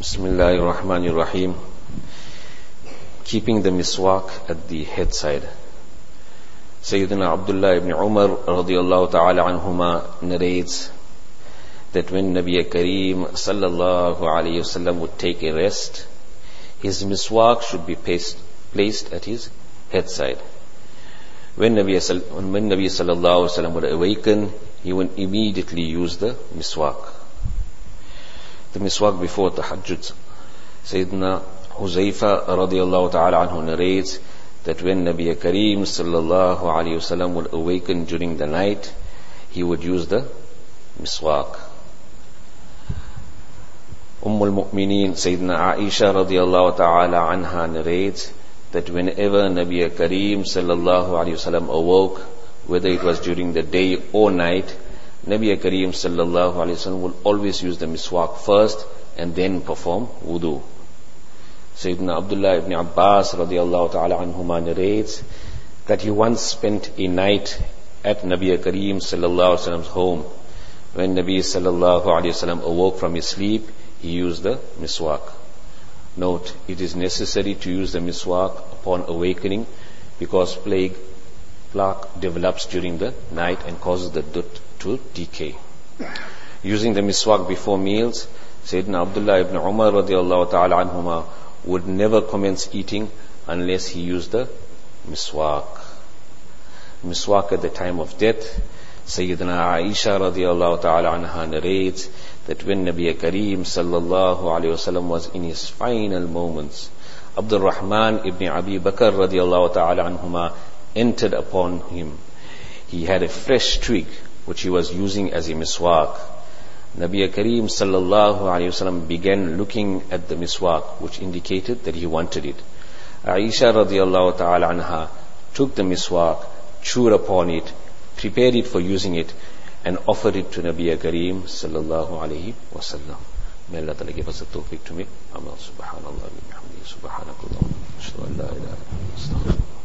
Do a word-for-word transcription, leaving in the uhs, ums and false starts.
Bismillahir Rahmanir Rahim. Keeping the miswak at the head side. Sayyidina Abdullah ibn Umar radiyallahu ta'ala anhuma narrates that when Nabi Kareem sallallahu alayhi wasallam would take a rest, his miswak should be placed, placed at his head side. When Nabi, when Nabi sallallahu alayhi wasallam would awaken, he would immediately use the miswak. The miswak before tahajjud. Sayyidina Huzaifa radiyallahu ta'ala anhu narrates that when Nabi Kareem sallallahu alayhi wasallam would awaken during the night, he would use the miswak. Umm al-Mu'mineen Sayyidina Aisha radiyallahu ta'ala anha narrates that whenever Nabi Kareem sallallahu alayhi wasallam awoke, whether it was during the day or night, Nabi Kareem sallallahu alayhi wasallam will always use the miswak first and then perform wudu. Sayyidina Abdullah ibn Abbas radiyallahu ta'ala anhuma narrates that he once spent a night at Nabi Kareem sallallahu alayhi wasallam's home. When Nabi sallallahu alayhi wasallam awoke from his sleep, he used the miswak. Note, it is necessary to use the miswak upon awakening because plague plaque develops during the night and causes the dirt to decay. Using the miswak before meals, Sayyidina Abdullah ibn Umar radiyallahu ta'ala anhuma would never commence eating unless he used the miswak. Miswak at the time of death, Sayyidina Aisha radiyallahu ta'ala anha narrates that when Nabi Kareem sallallahu alayhi wasallam was in his final moments, Abdul Rahman ibn Abi Bakr radiyallahu ta'ala anhuma entered upon him. He had a fresh twig which he was using as a miswak. Nabi Kareem sallallahu alayhi wasallam began looking at the miswak, which indicated that he wanted it. Aisha radiyallahu ta'ala anha took the miswak, chewed upon it, prepared it for using it, and offered it to Nabi Kareem sallallahu alayhi wasallam. May Allah Ta'ala give us the tawfiq to make amal. Subhanallah wa bihamdihi, subhanakallah, ashhadu an la ilaha illa anta, astaghfirullah.